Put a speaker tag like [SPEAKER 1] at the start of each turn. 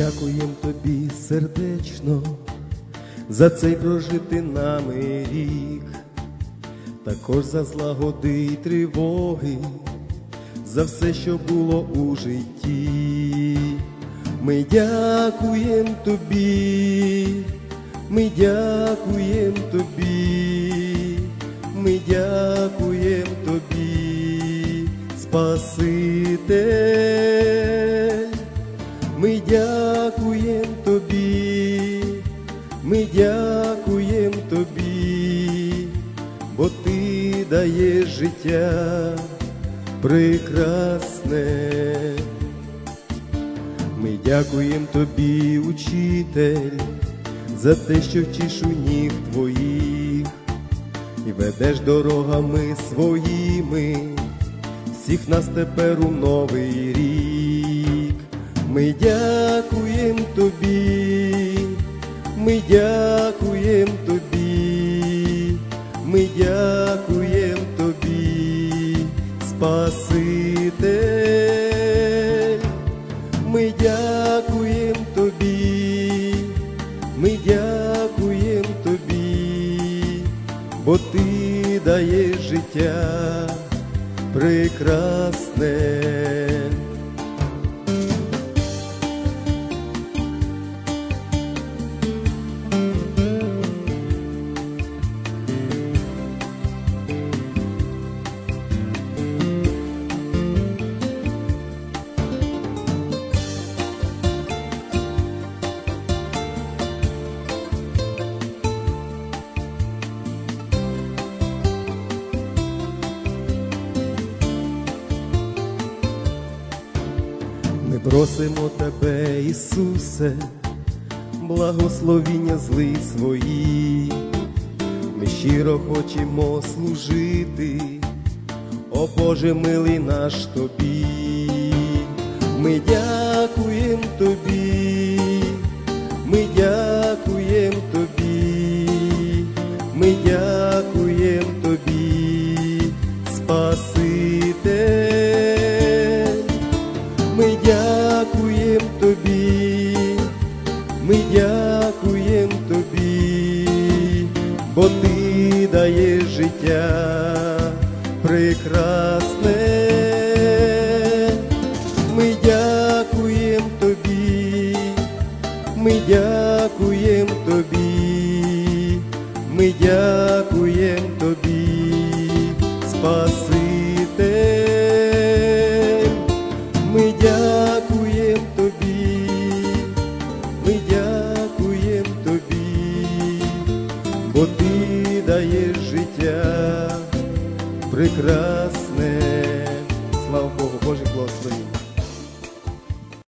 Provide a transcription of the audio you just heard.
[SPEAKER 1] дякуємо тобі сердечно за цей прожитий нами рік, також за злагоди й тривоги, за все, що було у житті. Ми дякуємо тобі, ми дякуємо тобі, ми дякуємо тобі, Спаситель. Ми дякуємо тобі, ми дякуємо тобі, бо ти даєш життя прекрасне. Ми дякуємо тобі, учитель, за те, що вчиш у ніг твоїх і ведеш дорогами своїми всіх нас тепер у новий рік. Ми дякуємо тобі, ми дякуємо тобі, ми дякуємо тобі, Спаситель. Ми дякуємо тобі, ми дякуємо тобі, бо ти даєш життя прекрасне. Ми просимо тебе, Ісусе, благословіння зли свої. Ми щиро хочемо служити, о Боже милий наш тобі. Ми дякуємо тобі, ми дякуємо тобі, ми дякуємо тобі, Спаситель. Ми дякуємо тобі, ми дякуємо тобі, бо ти даєш життя прекрасне. Ми дякуємо тобі, ми дякуємо тобі, ми дякуємо тобі, Спаситель. Ми дякуємо тобі, ми дякуємо тобі, бо ти даєш життя прекрасне. Слава Богу, Боже благослови.